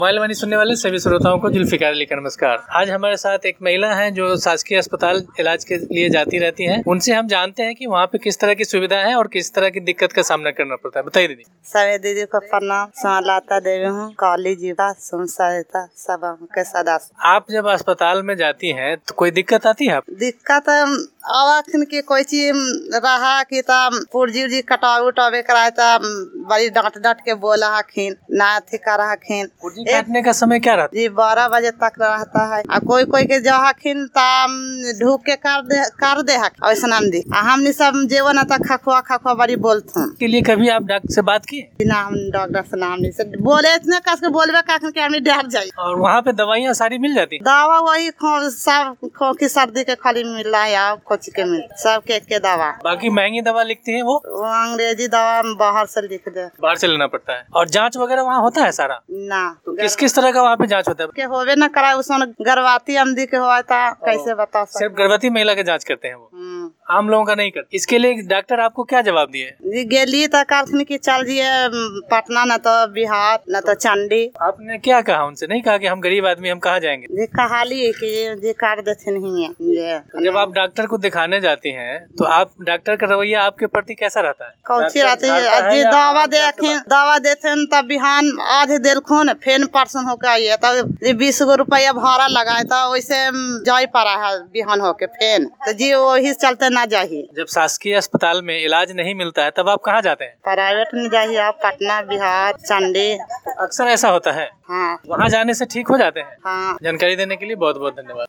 Mobile वाणी सुनने वाले सभी श्रोताओं को जुल्फिकार अली का नमस्कार। आज हमारे साथ एक महिला हैं जो शासकीय अस्पताल इलाज के लिए जाती रहती हैं। उनसे हम जानते हैं कि वहाँ पे किस तरह की सुविधा है और किस तरह की दिक्कत का सामना करना पड़ता है। बताइए दीदी। सभी दीदी को प्रणाम। सोनालता देवी हूँ, कॉलेज सहायता सभा के सदस्य। आप जब अस्पताल में जाती हैं तो कोई दिक्कत आती है? दिक्कत अवखन की कोई चीज रहा कि पुर्जी उर्जी कटावे कराए बड़ी डांट के बोला हखिन ना थी कर हखिन। पुर्जी काटने का समय क्या रहता है? जी 12 बजे तक रहता है। कोई के जो हखिन ढूक के कर दे ऐसा दी। हमने सब जेवन खखुआ बड़ी बोलते के लिए कभी आप डॉक्टर से बात किए? ना हम डॉक्टर से नाम नहीं से बोले इतने कस के बोलबे कि हम डर जाये। और वहाँ पे दवाइयाँ सारी मिल जाती? दवा वही सब खोखी सर्दी के खाली मिल रहा है, कुछ के मिल सब के दवा। बाकी महंगी दवा लिखती है वो अंग्रेजी दवा बाहर से लिख दे, बाहर से लेना पड़ता है। और जांच वगैरह वहाँ होता है सारा? ना। तो किस तरह का वहाँ पे जांच होता है? के होवे न कराए उसमें गर्भवती अमदी के हुआ था, कैसे बता सकते? सिर्फ गर्भवती महिला के जांच करते हैं वो, आम लोगों का नहीं करते। इसके लिए डॉक्टर आपको क्या जवाब दिए? गेली तो कहते कि चल जिए पटना न तो बिहार न तो चंडी। आपने क्या कहा उनसे? नहीं कहा कि हम गरीब आदमी हम कहाँ जाएंगे? जी कहाली कि जी कर देते नहीं है। जब आप डॉक्टर को दिखाने जाती हैं तो आप डॉक्टर का रवैया आपके प्रति कैसा रहता है? कौची रहती है जी दवा देते तब बिहान आधे देर खून फेन पर्सन होके आइए तब 20 गो रुपया भाड़ा लगाए था, वैसे जाई पड़ा है बिहान होके फेन तो जी वही चलते ना जाही। जब शासकीय अस्पताल में इलाज नहीं मिलता है तब आप कहाँ जाते हैं? प्राइवेट में जाइए आप, पटना बिहार चंडी। अक्सर ऐसा होता है? हाँ। वहाँ जाने से ठीक हो जाते हैं? हाँ। जानकारी देने के लिए बहुत बहुत धन्यवाद।